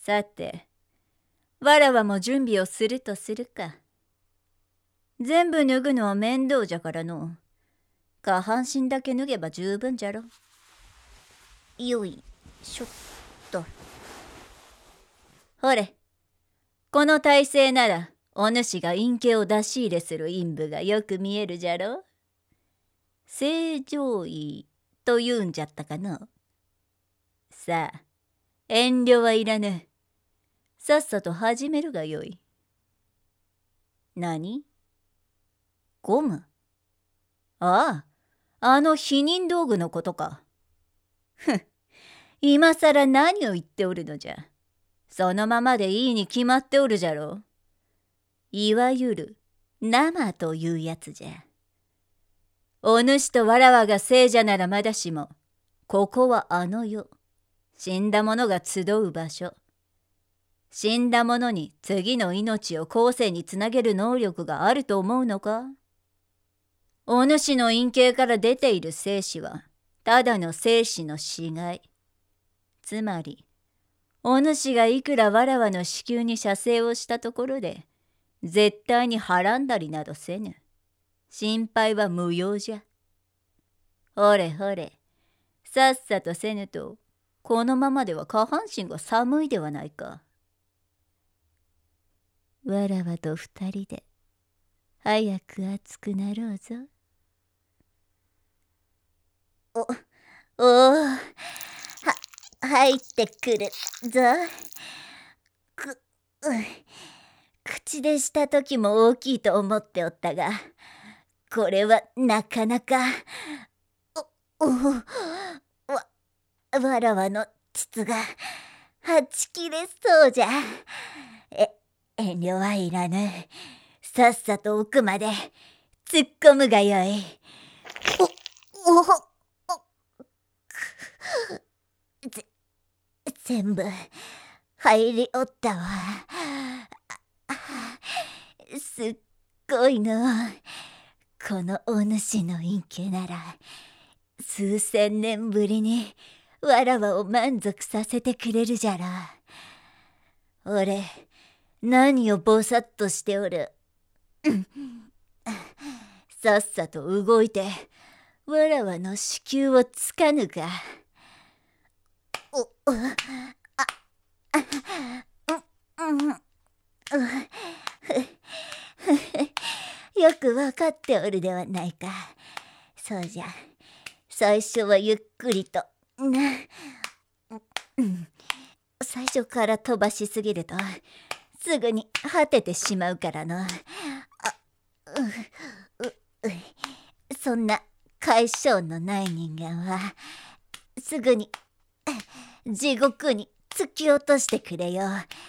さて、わらわも準備をするとするか。全部脱ぐのは面倒じゃからの。下半身だけ脱げば十分じゃろ。よいしょっと。ほれ、この体勢ならお主が陰気を出し入れする陰部がよく見えるじゃろ。正常位と言うんじゃったかの。さあ、遠慮はいらぬ。さっさと始めるがよい。何？ゴム？ああ、あの避妊道具のことか。ふん、今さら何を言っておるのじゃ。そのままでいいに決まっておるじゃろう。いわゆる生というやつじゃ。お主とわらわが聖者ならまだしも、ここはあの世。死んだ者が集う場所。死んだ者に次の命を後世につなげる能力があると思うのか？お主の陰茎から出ている精子は、ただの精子の死骸。つまり、お主がいくらわらわの子宮に射精をしたところで、絶対にはらんだりなどせぬ。心配は無用じゃ。ほれほれ、さっさとせぬと、このままでは下半身が寒いではないか。わらわと二人で、早く熱くなろうぞ。入ってくるぞ。口でした時も大きいと思っておったが、これはなかなか、わらわの膣がはち切れそうじゃ。遠慮はいらぬ。さっさと奥まで突っ込むがよい。全部入りおったわ。すっごいの。このお主の陰気なら数千年ぶりにわらわを満足させてくれるじゃろ。俺、何をぼさっとしておる。さっさと動いてわらわの子宮をつかぬか。よくわかっておるではないか。そうじゃ。最初はゆっくりと。最初から飛ばしすぎるとすぐに果ててしまうからの。そんな解消のない人間はすぐに地獄に突き落としてくれよ。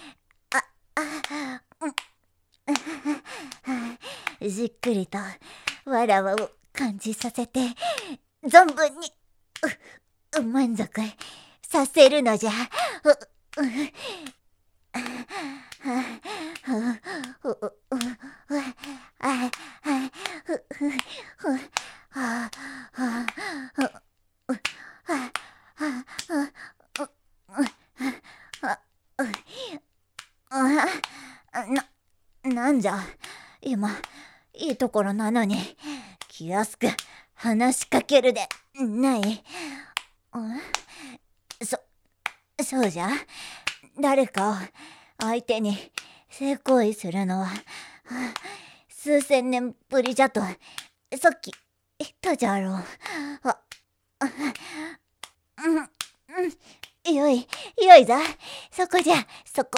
じっくりとわらわを感じさせて存分に満足させるのじゃ。なんじゃ今いいところなのに気安く話しかけるでない。そうじゃ。誰かを相手に性行為するのは数千年ぶりじゃとさっき言ったじゃろう。よいぞ。そこじゃ、そこ。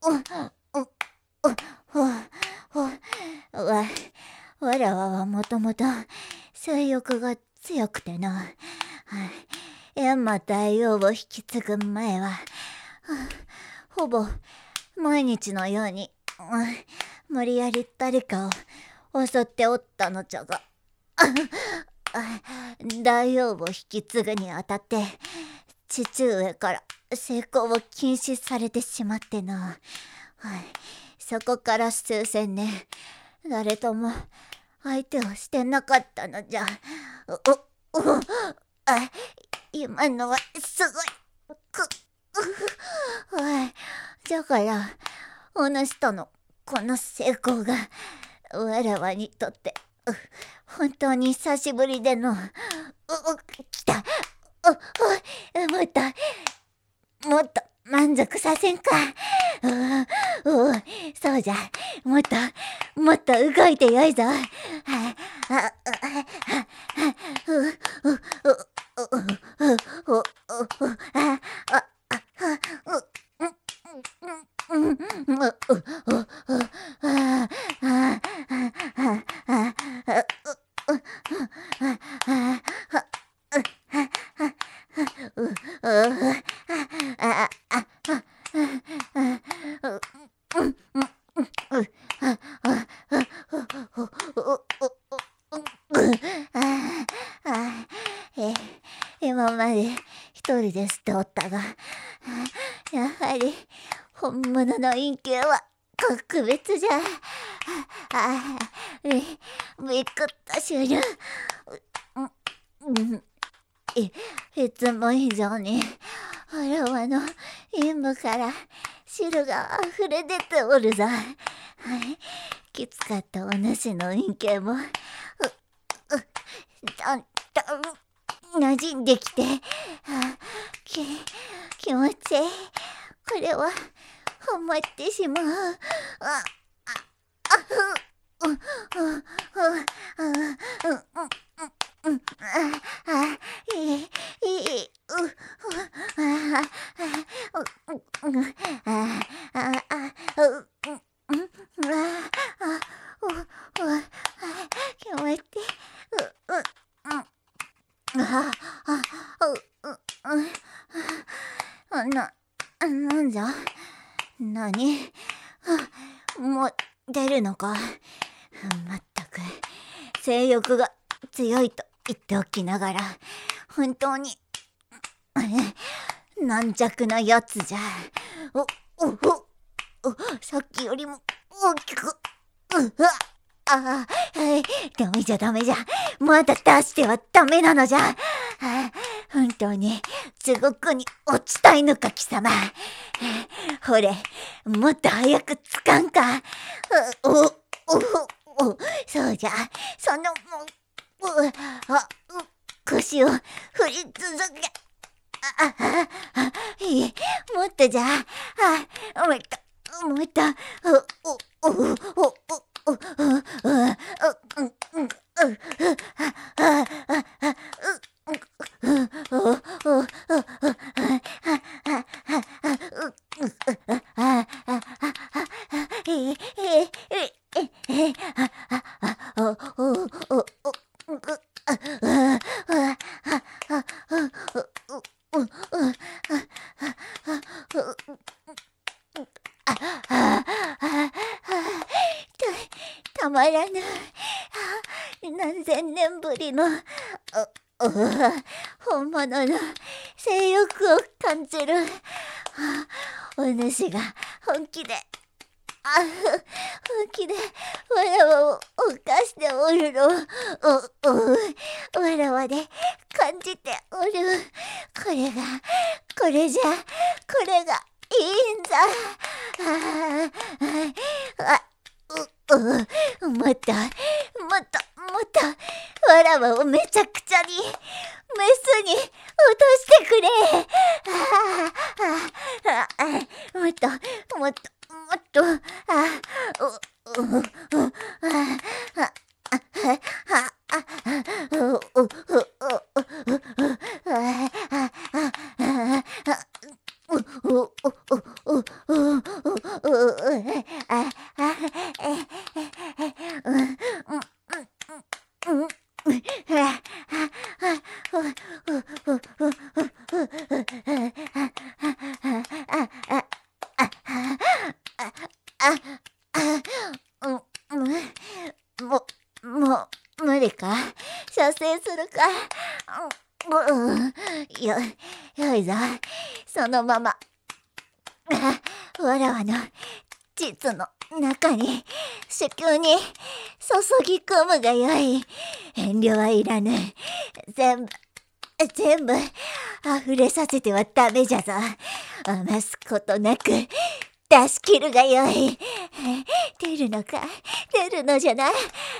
わらわはもともと性欲が強くてな。閻魔大王を引き継ぐ前は、ほぼ毎日のように、無理やり誰かを襲っておったのじゃが、大王を引き継ぐにあたって父上から性交を禁止されてしまってな。そこから数千年誰とも相手をしてなかったのじゃ。今のはすごい。 じゃからお主とのこの成功がわらわにとって本当に久しぶりでの来たもっと満足させんか。そうじゃ、もっと動いてよいぞ。今まで一人でしておったが、やはり本物の陰茎は格別じゃ。びっくったしゅる。いつも以上にわらわの陰部から汁があふれ出ておるぞ。きつかったお主の陰茎もだんだん馴染んできて、気持ちいい。これはハマってしまう。気持ちいい。なんじゃ、何、もう出るのか。まったく性欲が強いと言っておきながら本当に軟弱なやつじゃ。さっきよりも大きく。ダメじゃ、まだ出してはダメなのじゃ。本当に地獄に落ちたいのか貴様。ほれ、もっと早くつかんか。そうじゃ、その腰を振り続け。もっとじゃ。もっと。たまらぬ。何千年ぶりの本物の性欲を感じる。お主が本気でわらわを犯しておるの。わらわで感じておる。これがいいんだ。もっとわらわをめちゃくちゃにメスに落としてくれ。もっと無理か。射精するか。よいぞ。そのままわらわの膣の中に子宮に注ぎ込むがよい。遠慮はいらぬ。全部溢れさせてはダメじゃぞ。余すことなく出し切るがよい。出るのか、出るのじゃな。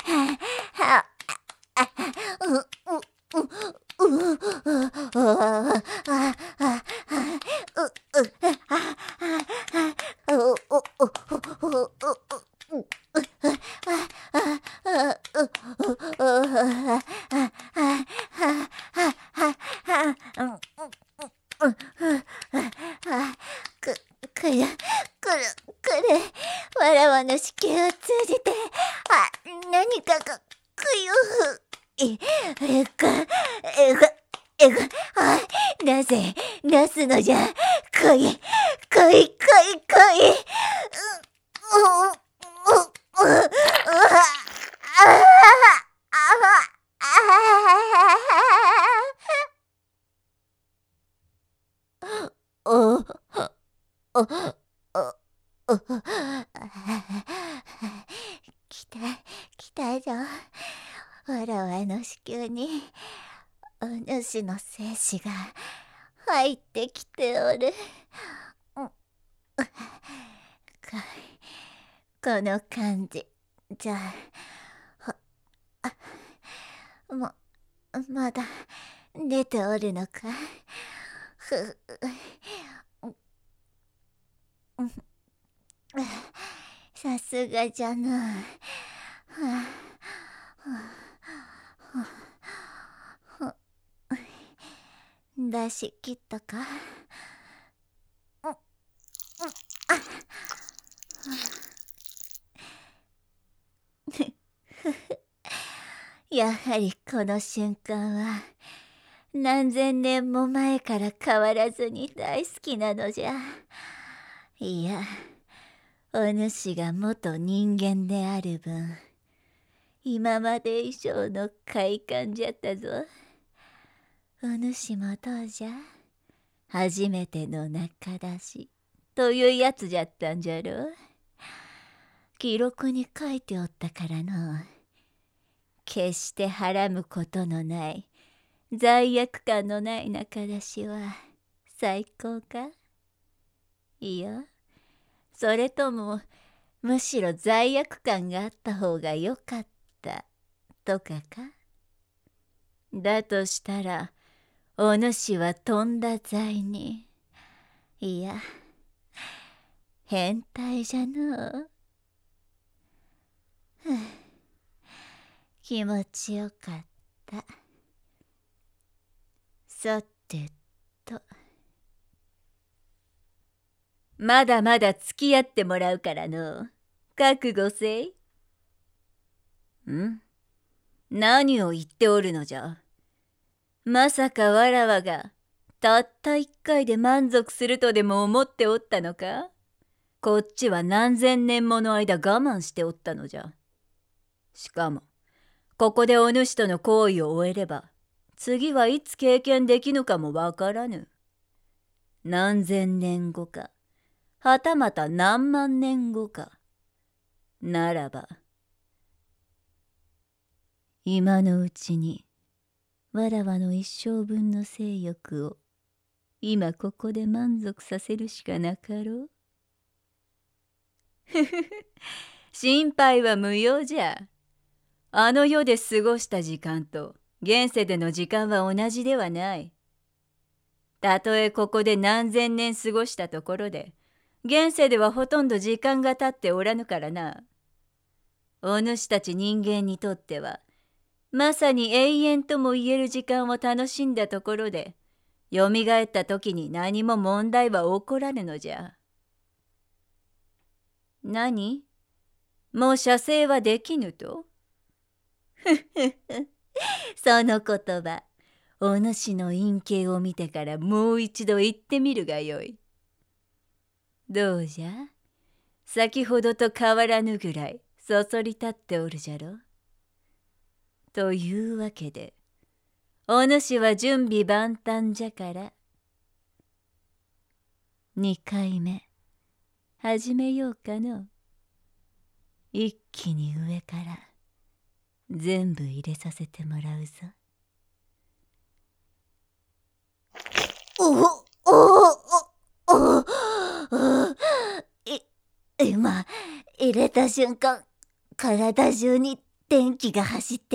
わらわの子宮を通じて、何かがくゆなぜなすのじゃ。来い来い来い来い。来たぞ。わらわの子宮にお主の精子が入ってきておる。この感じじゃまだ出ておるのか。さすがじゃな。出し切ったか。やはりこの瞬間は何千年も前から変わらずに大好きなのじゃ。いや、お主が元人間である分、今まで以上の快感じゃったぞ。お主もどうじゃ。初めての仲出しというやつじゃったんじゃろ。記録に書いておったからの。決してはらむことのない、罪悪感のない仲出しは最高か。いや、それともむしろ罪悪感があった方がよかったとかか。だとしたらお主はとんだ罪に、いや変態じゃのう。気持ちよかった。さてと、まだまだ付き合ってもらうからの。覚悟せい。何を言っておるのじゃ。まさかわらわがたった一回で満足するとでも思っておったのか。こっちは何千年もの間我慢しておったのじゃ。しかもここでお主との行為を終えれば、次はいつ経験できぬかもわからぬ。何千年後か、はたまた何万年後か。ならば、今のうちに、わらわの一生分の性欲を、今ここで満足させるしかなかろう。心配は無用じゃ。あの世で過ごした時間と現世での時間は同じではない。たとえここで何千年過ごしたところで、現世ではほとんど時間が経っておらぬからな。お主たち人間にとっては、まさに永遠とも言える時間を楽しんだところで、よみがえった時に何も問題は起こらぬのじゃ。何？もう射精はできぬと？その言葉、お主の陰茎を見てからもう一度言ってみるがよい。どうじゃ？先ほどと変わらぬぐらいそそり立っておるじゃろ。というわけで、お主は準備万端じゃから、2回目始めようかの。一気に上から全部入れさせてもらうぞ。 れた瞬間、体中に電気が走って、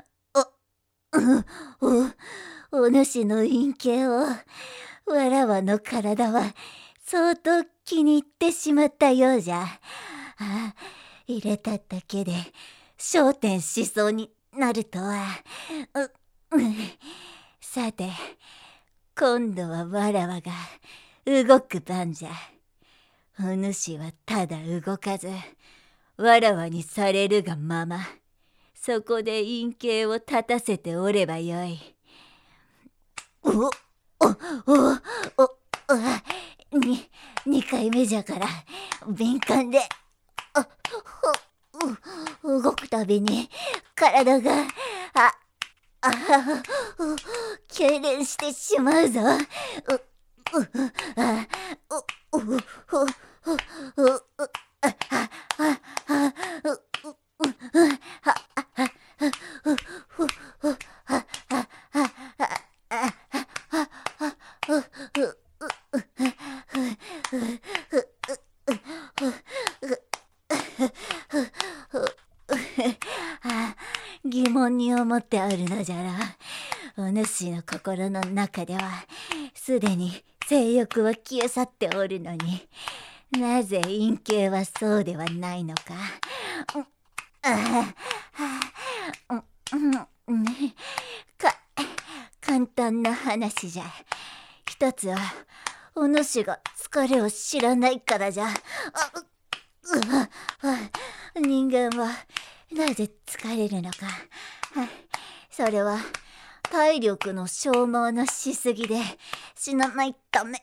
お主の陰茎を、わらわの体は相当気に入ってしまったようじゃ。入れただけで焦点しそうになるとは。さて、今度はわらわが動く番じゃ。お主はただ動かず、わらわにされるがまま、そこで陰茎を立たせておればよい。2回目じゃから敏感で、動くたびに体が痙攣してしまうぞ。疑問に思っておるのじゃろ。お主の心の中ではすでに性欲は消え去っておるのに、なぜ陰茎はそうではないのか。簡単な話じゃ。一つはお主が疲れを知らないからじゃ。人間はなぜ疲れるのか。それは体力の消耗のしすぎで死なないため。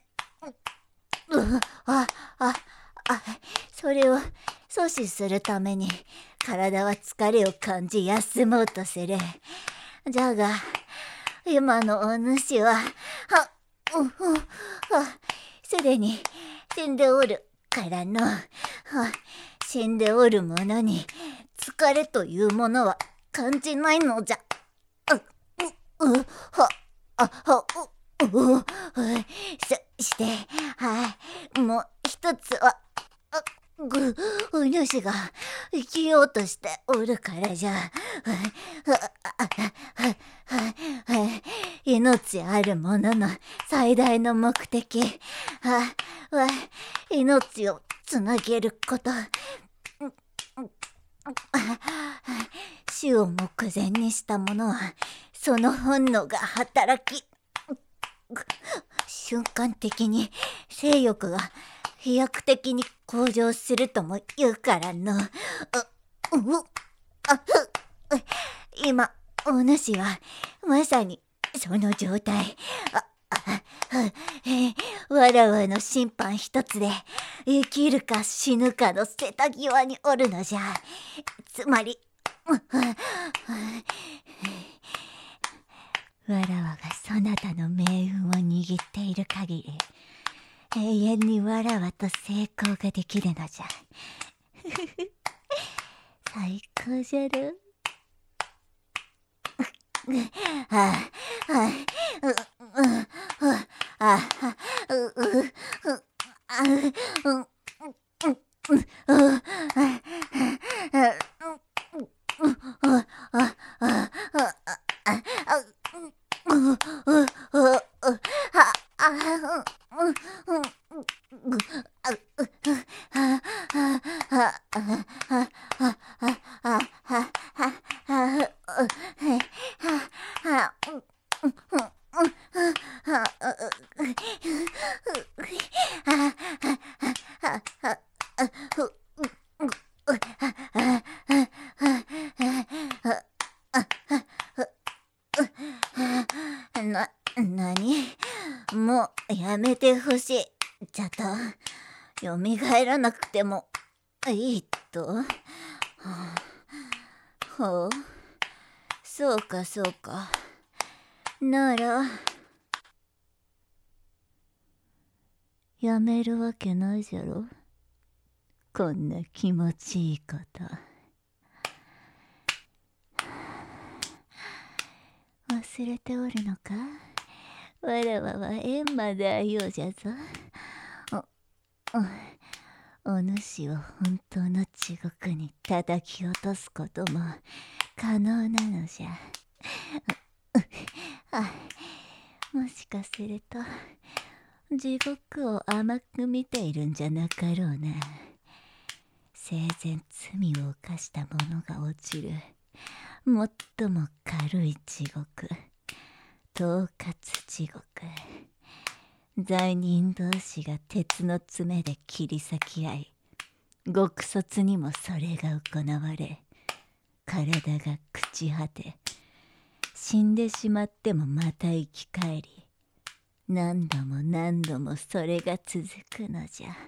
それを阻止するために体は疲れを感じ休もうとする。じゃが今のお主はすでに死んでおるからの。死んでおるものに疲れというものは感じないのじゃ。そして、もう一つは、お主が生きようとしておるからじゃ。命あるものの最大の目的は命をつなげること。死を目前にした者はその本能が働き、瞬間的に性欲が飛躍的に向上するとも言うからの。今お主はまさにその状態。わらわの審判一つで生きるか死ぬかの瀬戸際におるのじゃ。つまりわらわがそなたの命運を握っている限り、永遠にわらわと成功ができるのじゃ。最高じゃろ。何？もうやめてほしい。じゃと、よみがえらなくてもいいと。ほう、そうかそうか。なら、やめるわけないじゃろ。こんな気持ちいいこと。忘れておるのか？わらわは閻魔大王じゃぞ。 お主を本当の地獄に叩き落とすことも可能なのじゃ。もしかすると地獄を甘く見ているんじゃなかろうな。生前罪を犯した者が落ちる最も軽い地獄、統括地獄。罪人同士が鉄の爪で切り裂き合い、獄卒にもそれが行われ、体が朽ち果て、死んでしまってもまた生き返り、何度も何度もそれが続くのじゃ。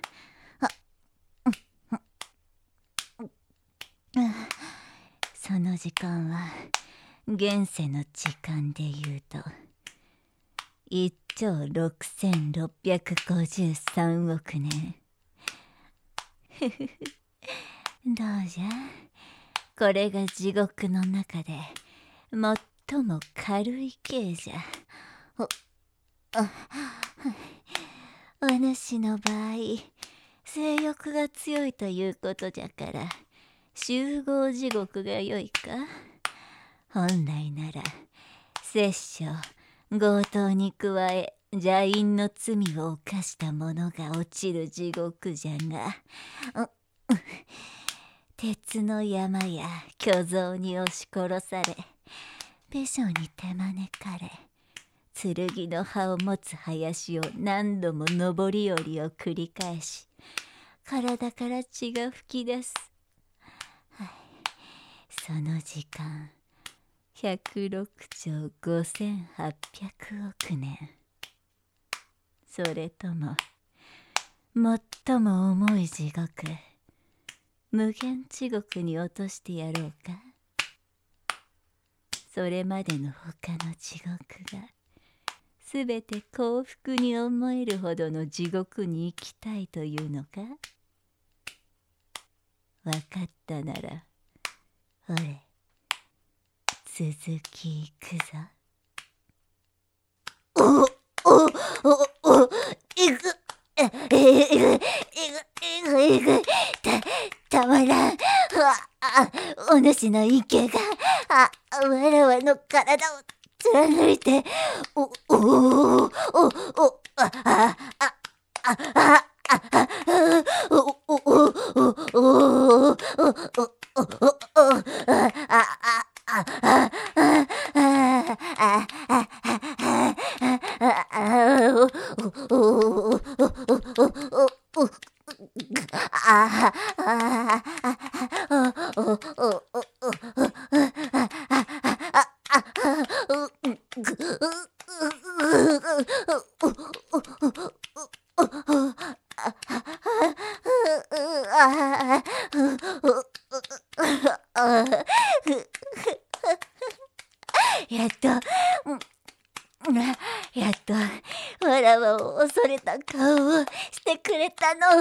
その時間は現世の時間で言うと1兆6653億年。どうじゃ、これが地獄の中で最も軽い刑じゃ。お主の場合、性欲が強いということじゃから集合地獄がよいか。本来なら殺生、強盗に加え邪淫の罪を犯した者が落ちる地獄じゃが、鉄の山や巨像に押し殺され、美女に手招かれ、剣の葉を持つ林を何度も上り下りを繰り返し、体から血が噴き出す。その時間、106兆5800億年。それとも最も重い地獄、無限地獄に落としてやろうか。それまでの他の地獄がすべて幸福に思えるほどの地獄に行きたいというのか。わかったなら俺、続きいくぞ。たまらん。お主の池がわらわの体を貫いて、やっとわらわを恐れた顔をしてくれたの。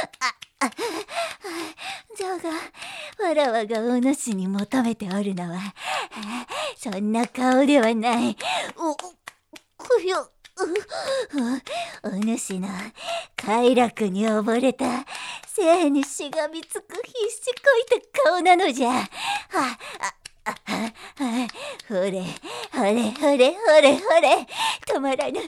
じゃがわらわがお主に求めておるのはそんな顔ではない。お主の快楽に溺れた性にしがみつく必死こいた顔なのじゃ。ほれほれほれほれほれ、止まらぬ止まらぬ止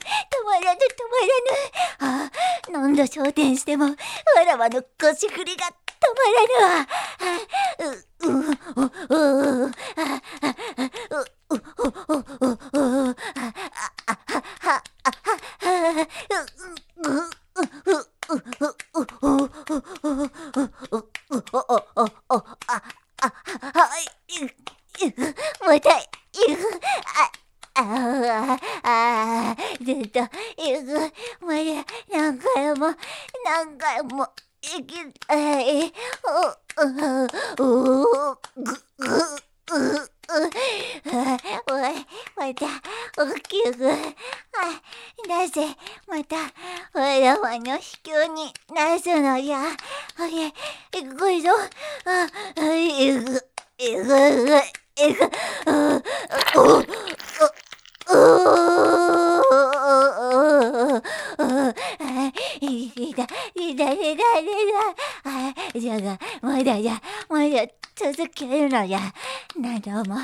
まらぬ。何度昇天してもわらわの腰振りが止まらぬわ。またずっとまだ何回も何回も生きたい。おい、また大きくなぜまたわらわの秘境になすのじゃ。行くぞ。いだ。 じゃがまだ続けるのじゃ。何度も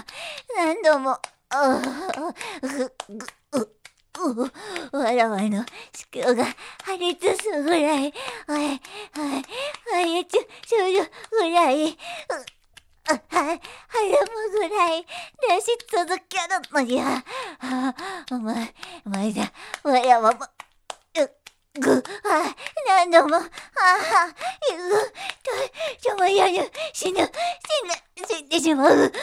わらわの子宮が破裂するぐらい破裂するぐらいはむぐらい出し続けるのじゃ。まだわらわも何度もともやぬ死んでしまう。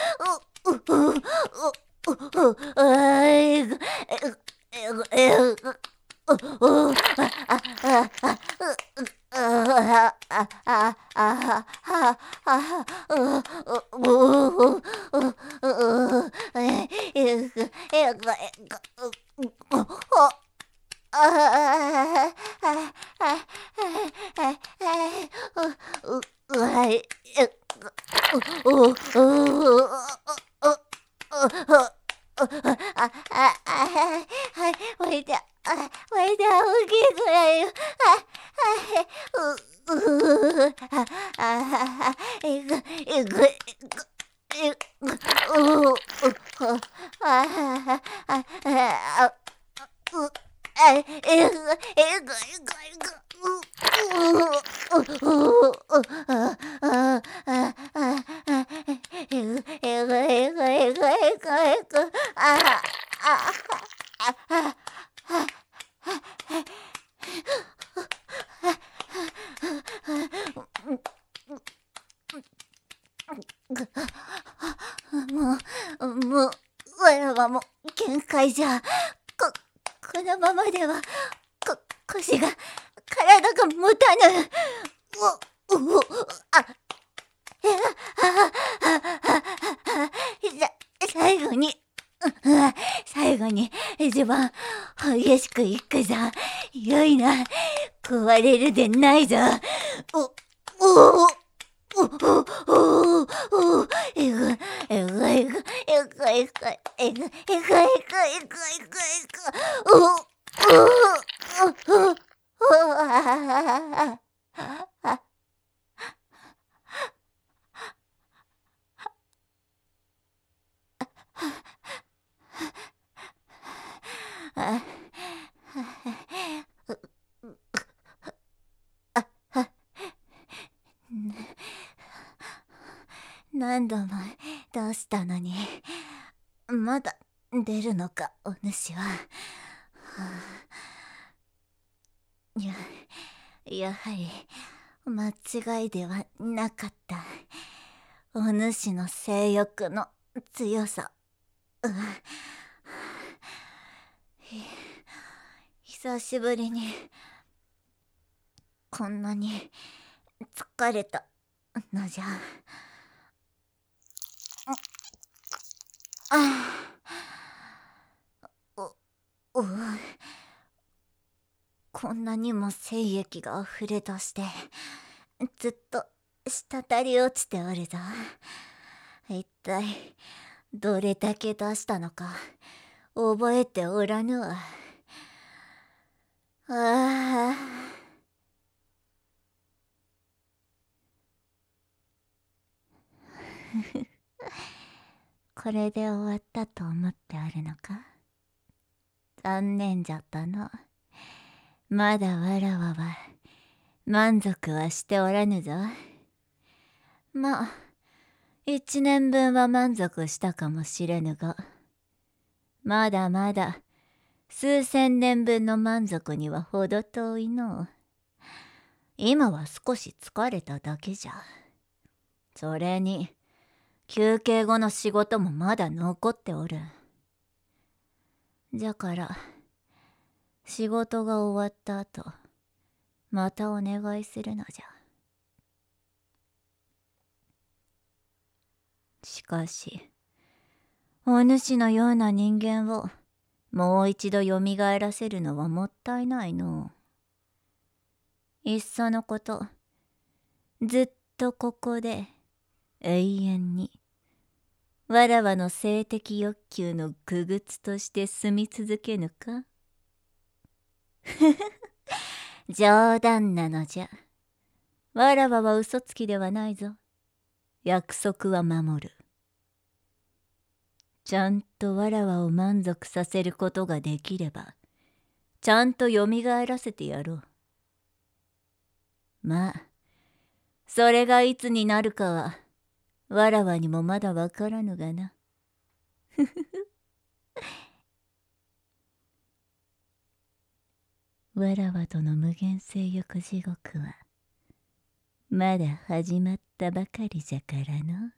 もうわらわも限界じゃ。このままでは腰が体が持たぬ。最後に一番激しくいくぞ。よいな、壊れるでないぞ。何度も出したのにまだ出るのか、お主は。やはり間違いではなかった。お主の性欲の強さ。久しぶりにこんなに疲れたのじゃ。こんなにも精液が溢れ出してずっと滴り落ちておるぞ。一体どれだけ出したのか覚えておらぬわ。これで終わったと思ってあるのか。残念じゃったの。まだわらわは満足はしておらぬぞ。まあ1年分は満足したかもしれぬが、まだまだ数千年分の満足にはほど遠いの。今は少し疲れただけじゃ。それに休憩後の仕事もまだ残っておる。じゃから仕事が終わった後またお願いするのじゃ。しかしお主のような人間をもう一度よみがえらせるのはもったいないの。いっそのことずっとここで永遠にわらわの性的欲求の傀儡として住み続けぬか。冗談なのじゃ。 わらわは嘘つきではないぞ。約束は守る。ちゃんとわらわを満足させることができれば、ちゃんとよみがえらせてやろう。まあ、それがいつになるかは、わらわにもまだわからぬがな。わらわとの無限性欲地獄は、まだ始まったばかりじゃからの。